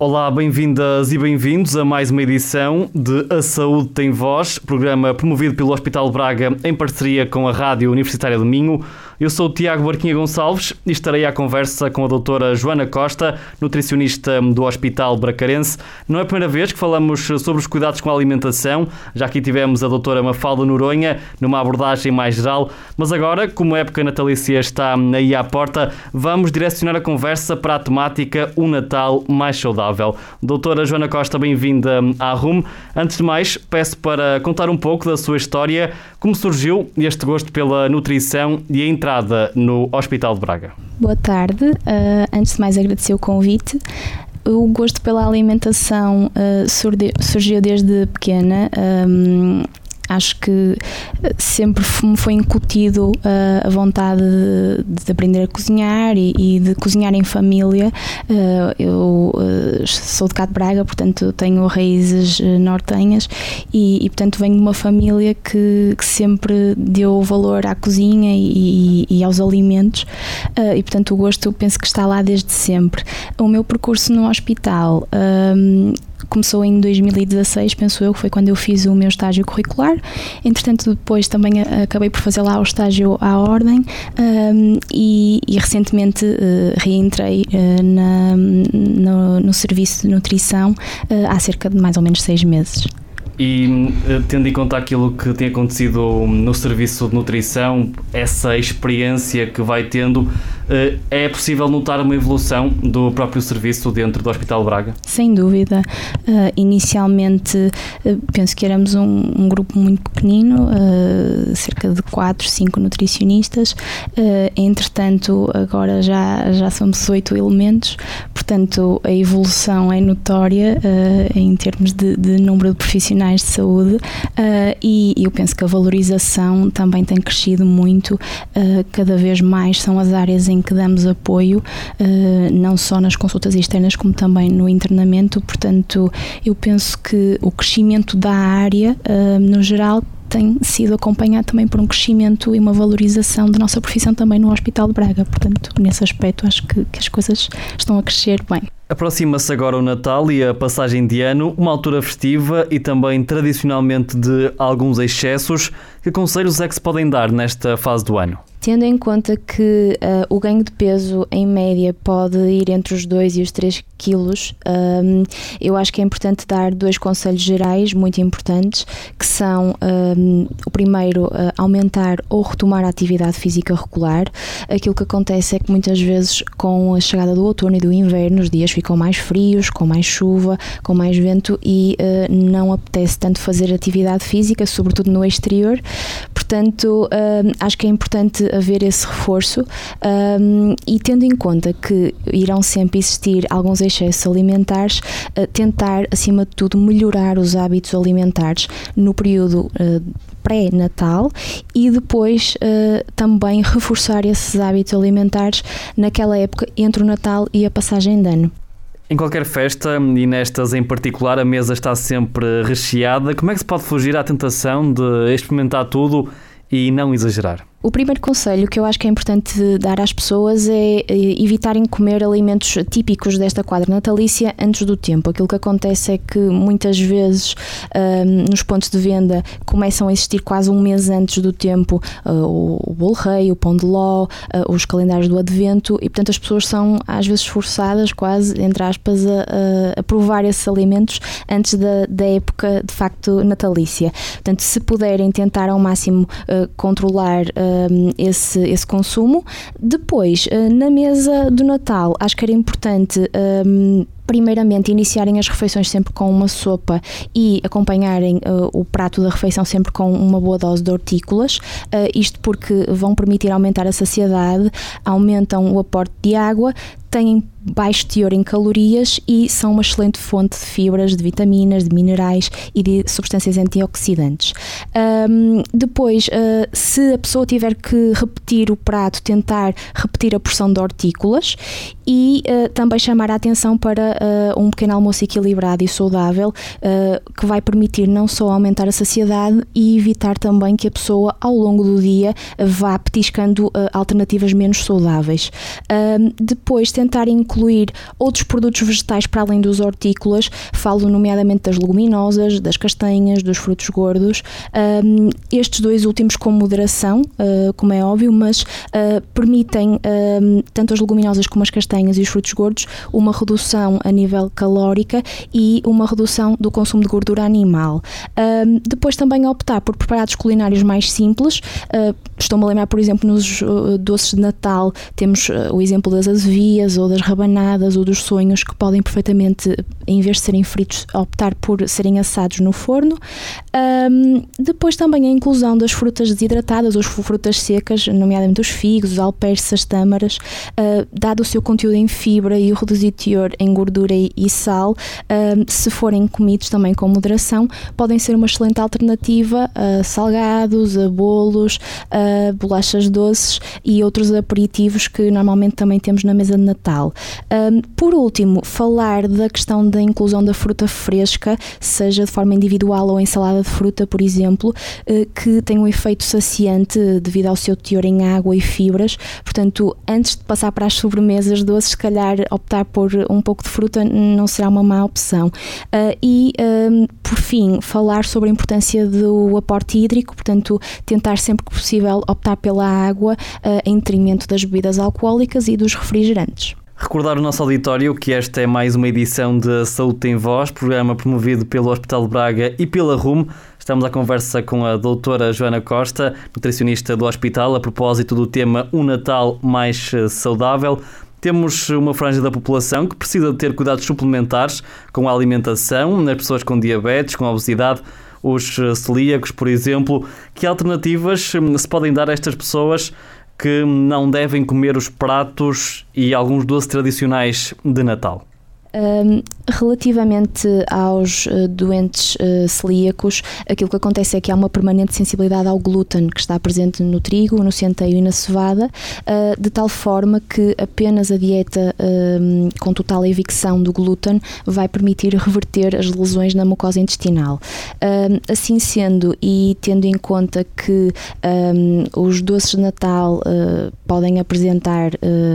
Olá, bem-vindas e bem-vindos a mais uma edição de A Saúde Tem Voz, programa promovido pelo Hospital Braga em parceria com a Rádio Universitária do Minho. Eu sou o Tiago Barquinha Gonçalves e estarei à conversa com a doutora Joana Costa, nutricionista do Hospital Bracarense. Não é a primeira vez que falamos sobre os cuidados com a alimentação, já aqui tivemos a doutora Mafalda Noronha numa abordagem mais geral, mas agora, como a época natalícia está aí à porta, vamos direcionar a conversa para a temática O Natal Mais Saudável. Doutora Joana Costa, bem-vinda à RUM. Antes de mais, peço para contar um pouco da sua história, como surgiu este gosto pela nutrição e a entrada no Hospital de Braga. Boa tarde. Antes de mais, agradecer o convite. O gosto pela alimentação surgiu desde pequena. Acho que sempre me foi incutido a vontade de aprender a cozinhar e de cozinhar em família. Eu sou de cá de Braga, portanto tenho raízes nortenhas e portanto venho de uma família que sempre deu valor à cozinha e aos alimentos e portanto o gosto penso que está lá desde sempre. O meu percurso no hospital começou em 2016, penso eu, que foi quando eu fiz o meu estágio curricular. Entretanto, depois também acabei por fazer lá o estágio à ordem e recentemente reentrei no serviço de nutrição há cerca de mais ou menos 6 meses. E tendo em conta aquilo que tem acontecido no serviço de nutrição, essa experiência que vai tendo, é possível notar uma evolução do próprio serviço dentro do Hospital de Braga? Sem dúvida. Inicialmente penso que éramos um grupo muito pequenino, cerca de 4, 5 nutricionistas. Entretanto, agora já somos 8 elementos, portanto a evolução é notória em termos de número de profissionais de saúde e eu penso que a valorização também tem crescido muito. Cada vez mais são as áreas em que damos apoio, não só nas consultas externas como também no internamento. Portanto, eu penso que o crescimento da área no geral tem sido acompanhado também por um crescimento e uma valorização da nossa profissão também no Hospital de Braga. Portanto, nesse aspecto acho que as coisas estão a crescer bem. Aproxima-se agora o Natal e a passagem de ano, uma altura festiva e também tradicionalmente de alguns excessos. Que conselhos é que se podem dar nesta fase do ano? Tendo em conta que o ganho de peso em média pode ir entre os 2 e os 3 quilos, eu acho que é importante dar 2 conselhos gerais muito importantes, que são o primeiro, aumentar ou retomar a atividade física regular. Aquilo que acontece é que muitas vezes com a chegada do outono e do inverno os dias ficam mais frios, com mais chuva, com mais vento e não apetece tanto fazer atividade física, sobretudo no exterior. Portanto, acho que é importante haver esse reforço e tendo em conta que irão sempre existir alguns excessos alimentares, tentar, acima de tudo, melhorar os hábitos alimentares no período pré-natal e depois também reforçar esses hábitos alimentares naquela época entre o Natal e a passagem de ano. Em qualquer festa, e nestas em particular, a mesa está sempre recheada. Como é que se pode fugir à tentação de experimentar tudo e não exagerar? O primeiro conselho que eu acho que é importante dar às pessoas é evitarem comer alimentos típicos desta quadra natalícia antes do tempo. Aquilo que acontece é que muitas vezes nos pontos de venda começam a existir quase um mês antes do tempo o bolo rei, o pão de ló, os calendários do advento e portanto as pessoas são às vezes forçadas quase, entre aspas, a provar esses alimentos antes da época de facto natalícia. Portanto, se puderem tentar ao máximo controlar esse consumo. Depois, na mesa do Natal, acho que era importante primeiramente iniciarem as refeições sempre com uma sopa e acompanharem o prato da refeição sempre com uma boa dose de hortícolas, isto porque vão permitir aumentar a saciedade, aumentam o aporte de água, têm baixo teor em calorias e são uma excelente fonte de fibras, de vitaminas, de minerais e de substâncias antioxidantes. Depois, se a pessoa tiver que repetir o prato, tentar repetir a porção de hortícolas e também chamar a atenção para para um pequeno almoço equilibrado e saudável, que vai permitir não só aumentar a saciedade e evitar também que a pessoa ao longo do dia vá petiscando alternativas menos saudáveis. Depois tentar incluir outros produtos vegetais para além dos hortícolas, falo nomeadamente das leguminosas, das castanhas, dos frutos gordos, estes dois últimos com moderação, como é óbvio, mas permitem, tanto as leguminosas como as castanhas e os frutos gordos, uma redução a nível calórica e uma redução do consumo de gordura animal. Depois também optar por preparados culinários mais simples. Estou-me a lembrar, por exemplo, nos doces de Natal, temos o exemplo das azevias ou das rabanadas ou dos sonhos, que podem perfeitamente, em vez de serem fritos, optar por serem assados no forno. Depois também a inclusão das frutas desidratadas ou frutas secas, nomeadamente os figos, os alperces, as tâmaras, dado o seu conteúdo em fibra e o reduzido teor em gordura e sal, se forem comidos também com moderação, podem ser uma excelente alternativa a salgados, a bolos, a bolachas doces e outros aperitivos que normalmente também temos na mesa de Natal. Por último, falar da questão da inclusão da fruta fresca, seja de forma individual ou em salada de fruta, por exemplo, que tem um efeito saciante devido ao seu teor em água e fibras. Portanto, antes de passar para as sobremesas doces, se calhar optar por um pouco de fruta não será uma má opção. Por fim, falar sobre a importância do aporte hídrico, portanto, tentar sempre que possível optar pela água em detrimento das bebidas alcoólicas e dos refrigerantes. Recordar o nosso auditório que esta é mais uma edição de Saúde Tem Voz, programa promovido pelo Hospital de Braga e pela RUM. Estamos à conversa com a doutora Joana Costa, nutricionista do hospital, a propósito do tema Um Natal Mais Saudável. Temos uma franja da população que precisa de ter cuidados suplementares com a alimentação, nas pessoas com diabetes, com obesidade, os celíacos, por exemplo. Que alternativas se podem dar a estas pessoas que não devem comer os pratos e alguns doces tradicionais de Natal? Relativamente aos doentes celíacos, aquilo que acontece é que há uma permanente sensibilidade ao glúten que está presente no trigo, no centeio e na cevada, de tal forma que apenas a dieta com total evicção do glúten vai permitir reverter as lesões na mucosa intestinal. Assim sendo, e tendo em conta que os doces de Natal podem apresentar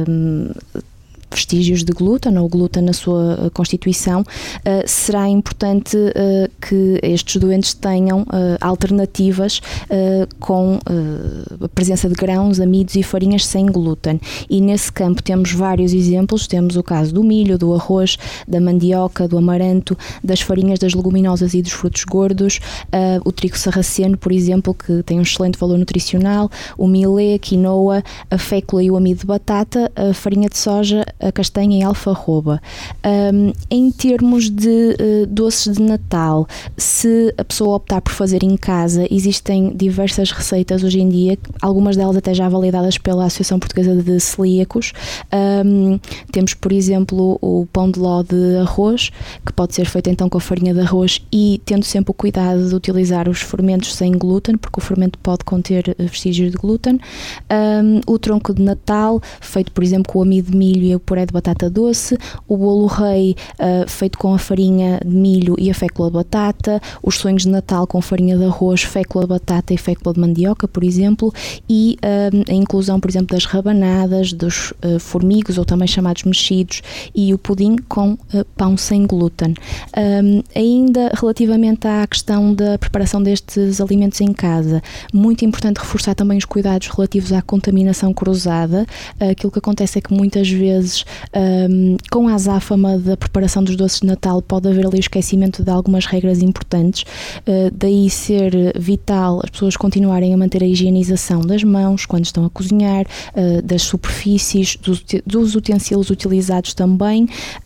vestígios de glúten ou glúten na sua constituição, será importante que estes doentes tenham alternativas com a presença de grãos, amidos e farinhas sem glúten. E nesse campo temos vários exemplos. Temos o caso do milho, do arroz, da mandioca, do amaranto, das farinhas das leguminosas e dos frutos gordos, o trigo sarraceno, por exemplo, que tem um excelente valor nutricional, o milê, a quinoa, a fécula e o amido de batata, a farinha de soja, a castanha e a alfarroba. Em termos de doces de Natal, se a pessoa optar por fazer em casa, existem diversas receitas hoje em dia, algumas delas até já validadas pela Associação Portuguesa de Celíacos. Temos, por exemplo, o pão de ló de arroz, que pode ser feito então com a farinha de arroz e tendo sempre o cuidado de utilizar os fermentos sem glúten, porque o fermento pode conter vestígios de glúten. O tronco de Natal, feito por exemplo com o amido de milho e o puré de batata doce, o bolo rei, feito com a farinha de milho e a fécula de batata, os sonhos de Natal com farinha de arroz, fécula de batata e fécula de mandioca, por exemplo, e a inclusão, por exemplo, das rabanadas, dos formigos, ou também chamados mexidos, e o pudim com pão sem glúten. Ainda relativamente à questão da preparação destes alimentos em casa, muito importante reforçar também os cuidados relativos à contaminação cruzada. Aquilo que acontece é que muitas vezes, com a azáfama da preparação dos doces de Natal, pode haver ali o esquecimento de algumas regras importantes, daí ser vital as pessoas continuarem a manter a higienização das mãos quando estão a cozinhar, das superfícies, dos utensílios utilizados também,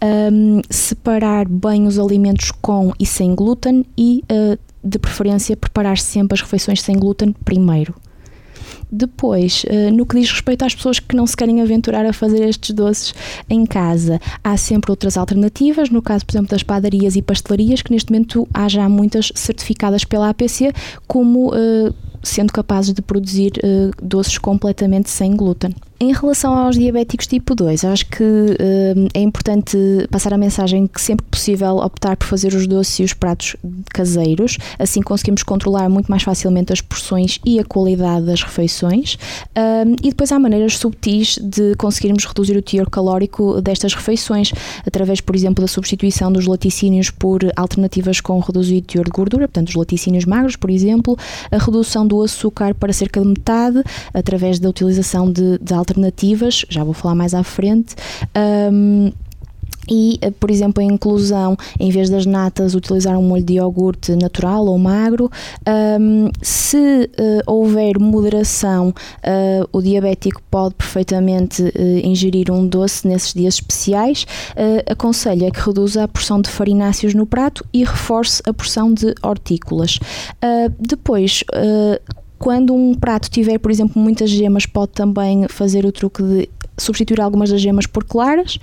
separar bem os alimentos com e sem glúten e, de preferência, preparar sempre as refeições sem glúten primeiro. Depois, no que diz respeito às pessoas que não se querem aventurar a fazer estes doces em casa, há sempre outras alternativas, no caso, por exemplo, das padarias e pastelarias, que neste momento há já muitas certificadas pela APC como sendo capazes de produzir doces completamente sem glúten. Em relação aos diabéticos tipo 2, acho que é importante passar a mensagem que sempre que possível optar por fazer os doces e os pratos caseiros, assim conseguimos controlar muito mais facilmente as porções e a qualidade das refeições, e depois há maneiras subtis de conseguirmos reduzir o teor calórico destas refeições, através, por exemplo, da substituição dos laticínios por alternativas com reduzido teor de gordura, portanto os laticínios magros, por exemplo, a redução do açúcar para cerca de metade, através da utilização de alternativas, já vou falar mais à frente, e, por exemplo, a inclusão, em vez das natas, utilizar um molho de iogurte natural ou magro. Se houver moderação, o diabético pode perfeitamente ingerir um doce nesses dias especiais. Aconselho que reduza a porção de farináceos no prato e reforce a porção de hortícolas. Depois, quando um prato tiver, por exemplo, muitas gemas, pode também fazer o truque de substituir algumas das gemas por claras,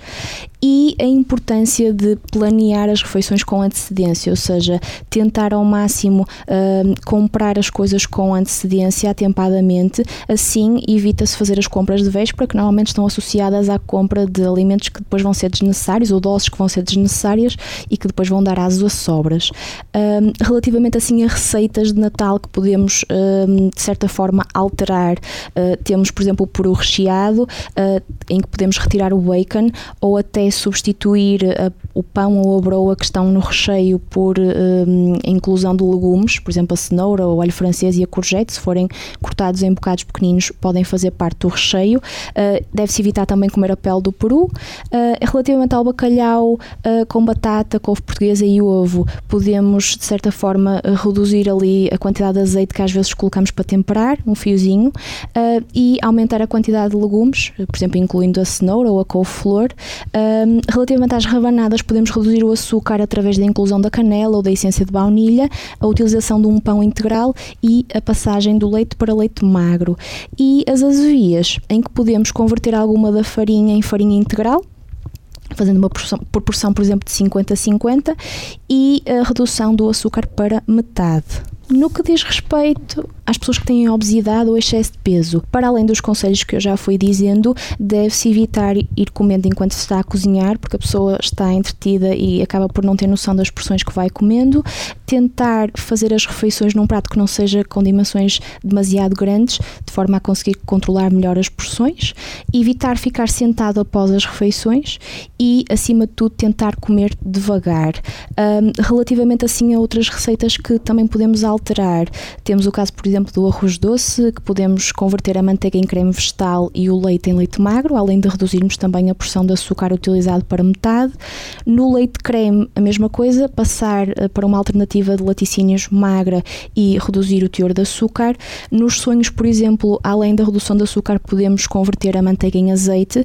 e a importância de planear as refeições com antecedência, ou seja, tentar ao máximo comprar as coisas com antecedência, atempadamente, assim evita-se fazer as compras de véspera, que normalmente estão associadas à compra de alimentos que depois vão ser desnecessários, ou doses que vão ser desnecessárias e que depois vão dar aso a sobras. Relativamente assim a receitas de Natal que podemos de certa forma alterar, temos, por exemplo, o peru recheado, em que podemos retirar o bacon, ou até substituir o pão ou a broa que estão no recheio por a inclusão de legumes, por exemplo a cenoura, o alho francês e a courgette, se forem cortados em bocados pequeninos, podem fazer parte do recheio. Deve-se evitar também comer a pele do peru. Relativamente ao bacalhau com batata, couve portuguesa e ovo, podemos de certa forma reduzir ali a quantidade de azeite que às vezes colocamos para temperar, um fiozinho, e aumentar a quantidade de legumes, por exemplo incluindo a cenoura ou a couve-flor. Relativamente às rabanadas, podemos reduzir o açúcar através da inclusão da canela ou da essência de baunilha, a utilização de um pão integral e a passagem do leite para leite magro. E as azevias, em que podemos converter alguma da farinha em farinha integral, fazendo uma proporção, por exemplo, de 50-50, e a redução do açúcar para metade. No que diz respeito às pessoas que têm obesidade ou excesso de peso, para além dos conselhos que eu já fui dizendo, deve-se evitar ir comendo enquanto se está a cozinhar, porque a pessoa está entretida e acaba por não ter noção das porções que vai comendo. Tentar fazer as refeições num prato que não seja com dimensões demasiado grandes, de forma a conseguir controlar melhor as porções. Evitar ficar sentado após as refeições e, acima de tudo, tentar comer devagar. Relativamente assim a outras receitas que também podemos alterar, temos o caso, por exemplo, do arroz doce, que podemos converter a manteiga em creme vegetal e o leite em leite magro, além de reduzirmos também a porção de açúcar utilizado para metade. No leite creme, a mesma coisa, passar para uma alternativa de laticínios magra e reduzir o teor de açúcar. Nos sonhos, por exemplo, além da redução de açúcar, podemos converter a manteiga em azeite,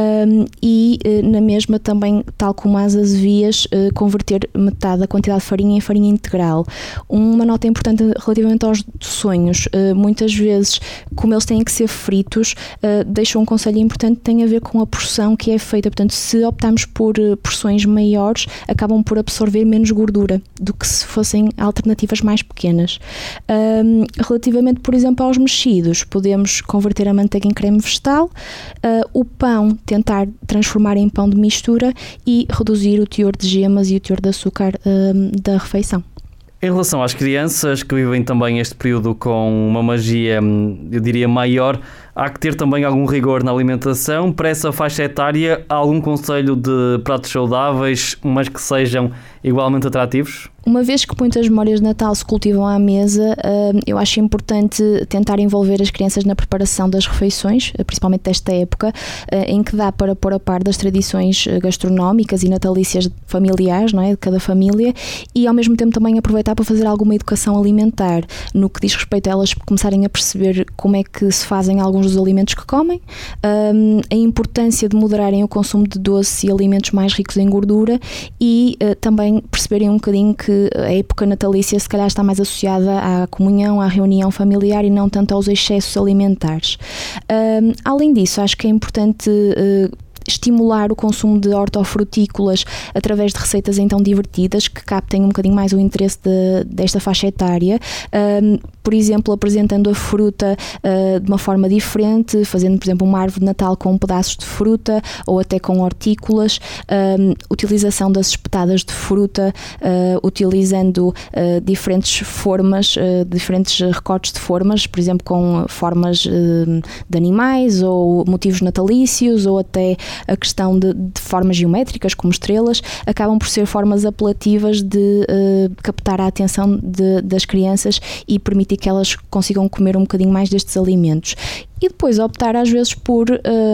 e na mesma também, tal como as azevias, converter metade da quantidade de farinha em farinha integral. Uma nota importante relativamente aos sonhos, muitas vezes, como eles têm que ser fritos, deixo um conselho importante que tem a ver com a porção que é feita. Portanto, se optarmos por porções maiores, acabam por absorver menos gordura do que se fossem alternativas mais pequenas. Relativamente, por exemplo, aos mexidos, podemos converter a manteiga em creme vegetal, o pão tentar transformar em pão de mistura e reduzir o teor de gemas e o teor de açúcar da refeição. Em relação às crianças que vivem também este período com uma magia, eu diria, maior, há que ter também algum rigor na alimentação. Para essa faixa etária, há algum conselho de pratos saudáveis, mas que sejam igualmente atrativos? Uma vez que muitas memórias de Natal se cultivam à mesa, eu acho importante tentar envolver as crianças na preparação das refeições, principalmente desta época, em que dá para pôr a par das tradições gastronómicas e natalícias familiares, não é, de cada família, e ao mesmo tempo também aproveitar para fazer alguma educação alimentar, no que diz respeito a elas começarem a perceber como é que se fazem alguns dos alimentos que comem, a importância de moderarem o consumo de doce e alimentos mais ricos em gordura, e também perceberem um bocadinho que a época natalícia se calhar está mais associada à comunhão, à reunião familiar e não tanto aos excessos alimentares. Além disso, acho que é importante estimular o consumo de hortofrutícolas através de receitas então divertidas que captem um bocadinho mais o interesse desta faixa etária, por exemplo, apresentando a fruta de uma forma diferente, fazendo, por exemplo, uma árvore de Natal com pedaços de fruta ou até com hortícolas, utilização das espetadas de fruta, utilizando diferentes formas, diferentes recortes de formas, por exemplo, com formas de animais ou motivos natalícios, ou até a questão de formas geométricas, como estrelas, acabam por ser formas apelativas de captar a atenção das crianças e permitir que elas consigam comer um bocadinho mais destes alimentos. E depois optar às vezes por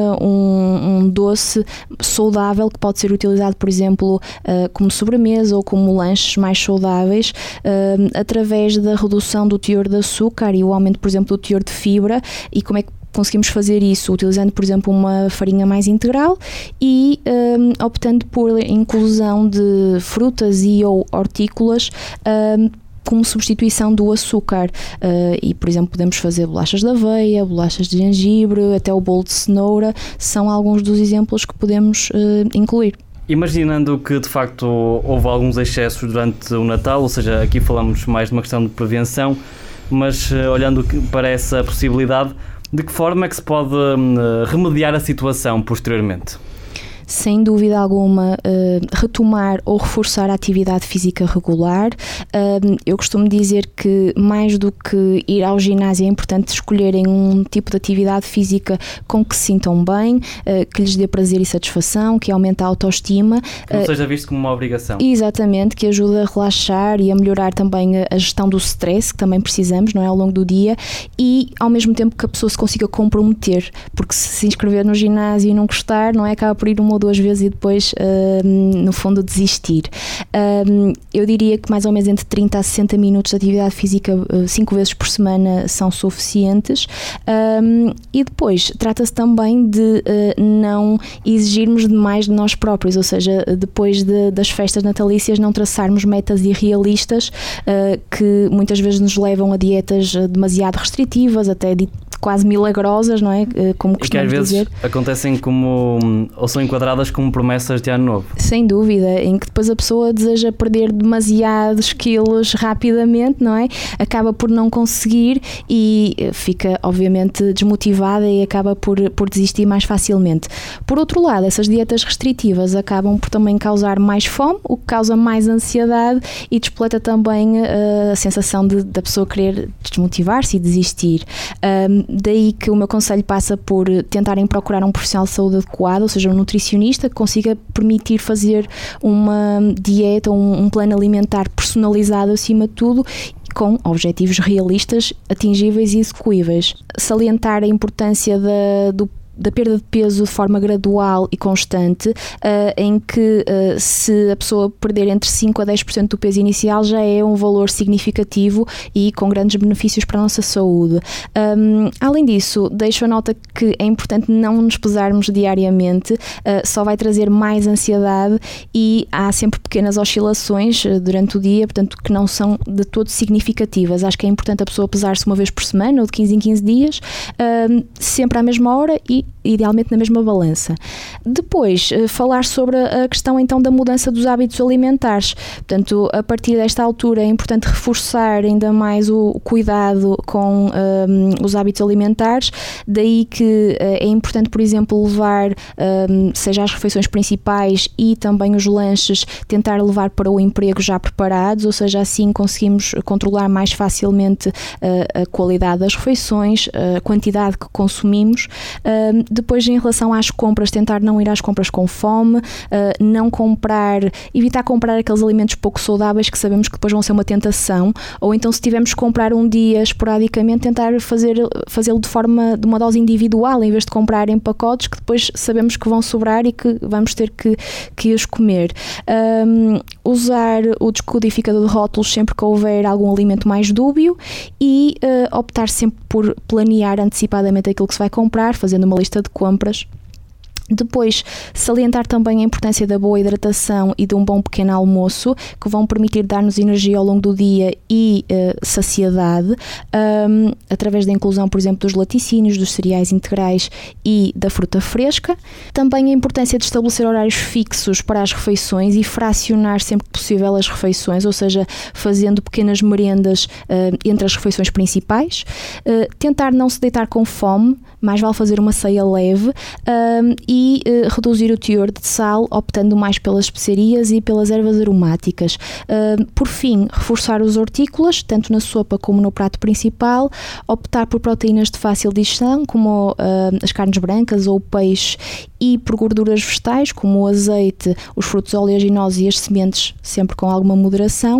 um doce saudável que pode ser utilizado, por exemplo, como sobremesa ou como lanches mais saudáveis, através da redução do teor de açúcar e o aumento, por exemplo, do teor de fibra. E como é que conseguimos fazer isso? Utilizando, por exemplo, uma farinha mais integral e optando por inclusão de frutas e ou hortícolas como substituição do açúcar. E, por exemplo, podemos fazer bolachas de aveia, bolachas de gengibre, até o bolo de cenoura, são alguns dos exemplos que podemos incluir. Imaginando que, de facto, houve alguns excessos durante o Natal, ou seja, aqui falamos mais de uma questão de prevenção, mas olhando para essa possibilidade, de que forma é que se pode remediar a situação posteriormente? Sem dúvida alguma, retomar ou reforçar a atividade física regular. Eu costumo dizer que mais do que ir ao ginásio é importante escolherem um tipo de atividade física com que se sintam bem, que lhes dê prazer e satisfação, que aumente a autoestima. Que não seja visto como uma obrigação. Exatamente, que ajude a relaxar e a melhorar também a gestão do stress, que também precisamos, não é, ao longo do dia, e ao mesmo tempo que a pessoa se consiga comprometer, porque se inscrever no ginásio e não gostar, não é, acaba por ir uma ou duas vezes e depois, no fundo, desistir. Eu diria que mais ou menos entre 30 a 60 minutos de atividade física 5 vezes por semana são suficientes, e depois trata-se também de não exigirmos demais de nós próprios, ou seja, depois das festas natalícias não traçarmos metas irrealistas que muitas vezes nos levam a dietas demasiado restritivas, até quase milagrosas, não é? Como costumamos dizer. E que às vezes acontecem ou são enquadradas como promessas de ano novo. Sem dúvida, em que depois a pessoa deseja perder demasiados quilos rapidamente, não é? Acaba por não conseguir e fica obviamente desmotivada e acaba por desistir mais facilmente. Por outro lado, essas dietas restritivas acabam por também causar mais fome, o que causa mais ansiedade e despleta também a sensação da pessoa querer desmotivar-se e desistir. Daí que o meu conselho passa por tentarem procurar um profissional de saúde adequado, ou seja, um nutricionista que consiga permitir fazer uma dieta ou um plano alimentar personalizado acima de tudo, com objetivos realistas, atingíveis e execuíveis. Salientar a importância da perda de peso de forma gradual e constante, em que se a pessoa perder entre 5% a 10% do peso inicial já é um valor significativo e com grandes benefícios para a nossa saúde. Além disso, deixo a nota que é importante não nos pesarmos diariamente, só vai trazer mais ansiedade e há sempre pequenas oscilações durante o dia, portanto que não são de todo significativas. Acho que é importante a pessoa pesar-se uma vez por semana ou de 15 em 15 dias, sempre à mesma hora e idealmente na mesma balança. Depois, falar sobre a questão então da mudança dos hábitos alimentares. Portanto, a partir desta altura é importante reforçar ainda mais o cuidado com os hábitos alimentares, daí que é importante, por exemplo, levar, seja as refeições principais e também os lanches, tentar levar para o emprego já preparados, ou seja, assim conseguimos controlar mais facilmente a qualidade das refeições, a quantidade que consumimos. Depois, em relação às compras, tentar não ir às compras com fome, não comprar, evitar comprar aqueles alimentos pouco saudáveis que sabemos que depois vão ser uma tentação, ou então se tivermos que comprar um dia esporadicamente, tentar fazê-lo de uma dose individual, em vez de comprar em pacotes que depois sabemos que vão sobrar e que vamos ter que os comer. Usar o descodificador de rótulos sempre que houver algum alimento mais dúbio e optar sempre por planear antecipadamente aquilo que se vai comprar, fazendo uma lista de compras. Depois, salientar também a importância da boa hidratação e de um bom pequeno almoço, que vão permitir dar-nos energia ao longo do dia e saciedade, através da inclusão, por exemplo, dos laticínios, dos cereais integrais e da fruta fresca. Também a importância de estabelecer horários fixos para as refeições e fracionar sempre que possível as refeições, ou seja, fazendo pequenas merendas entre as refeições principais. Tentar não se deitar com fome, mais vale fazer uma ceia leve, e reduzir o teor de sal, optando mais pelas especiarias e pelas ervas aromáticas. Por fim, reforçar os hortícolas, tanto na sopa como no prato principal, optar por proteínas de fácil digestão, como as carnes brancas ou o peixe, e por gorduras vegetais, como o azeite, os frutos oleaginosos e as sementes, sempre com alguma moderação.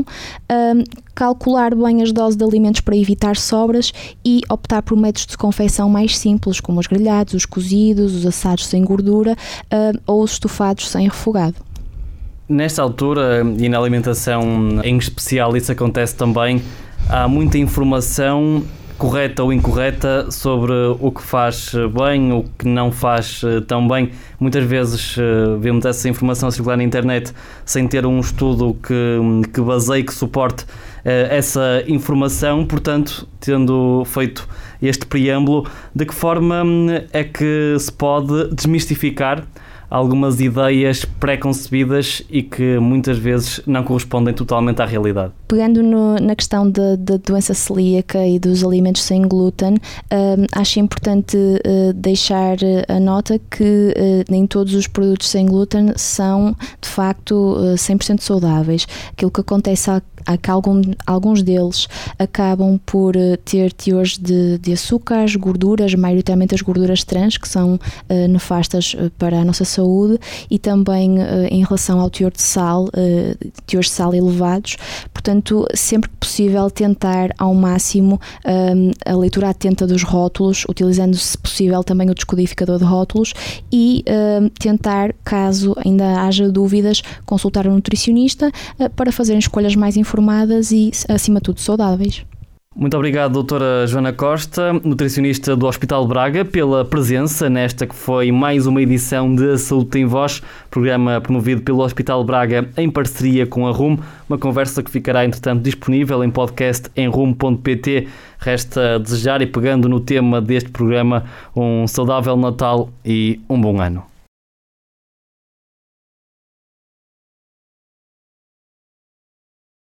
Calcular bem as doses de alimentos para evitar sobras e optar por métodos de confecção mais simples, como os grelhados, os cozidos, os assados sem gordura ou os estofados sem refogado. Nesta altura, e na alimentação em especial, isso acontece também, há muita informação correta ou incorreta sobre o que faz bem, o que não faz tão bem. Muitas vezes vemos essa informação circular na internet sem ter um estudo que baseie, que suporte essa informação. Portanto, tendo feito este preâmbulo, de que forma é que se pode desmistificar algumas ideias pré-concebidas e que muitas vezes não correspondem totalmente à realidade? Pegando na questão da doença celíaca e dos alimentos sem glúten, acho importante deixar a nota que nem todos os produtos sem glúten são de facto 100% saudáveis. Aquilo que acontece é que alguns deles acabam por ter teores de açúcares, gorduras, maioritariamente as gorduras trans, que são nefastas para a nossa saúde, e também em relação ao teor de sal, teores de sal elevados. Portanto, sempre que possível, tentar ao máximo a leitura atenta dos rótulos, utilizando, se possível, também o descodificador de rótulos, e tentar, caso ainda haja dúvidas, consultar um nutricionista para fazerem escolhas mais informadas e, acima de tudo, saudáveis. Muito obrigado, doutora Joana Costa, nutricionista do Hospital de Braga, pela presença nesta que foi mais uma edição de A Saúde Tem Voz, programa promovido pelo Hospital de Braga em parceria com a RUM, uma conversa que ficará, entretanto, disponível em podcast em rum.pt. Resta desejar, e pegando no tema deste programa, um saudável Natal e um bom ano.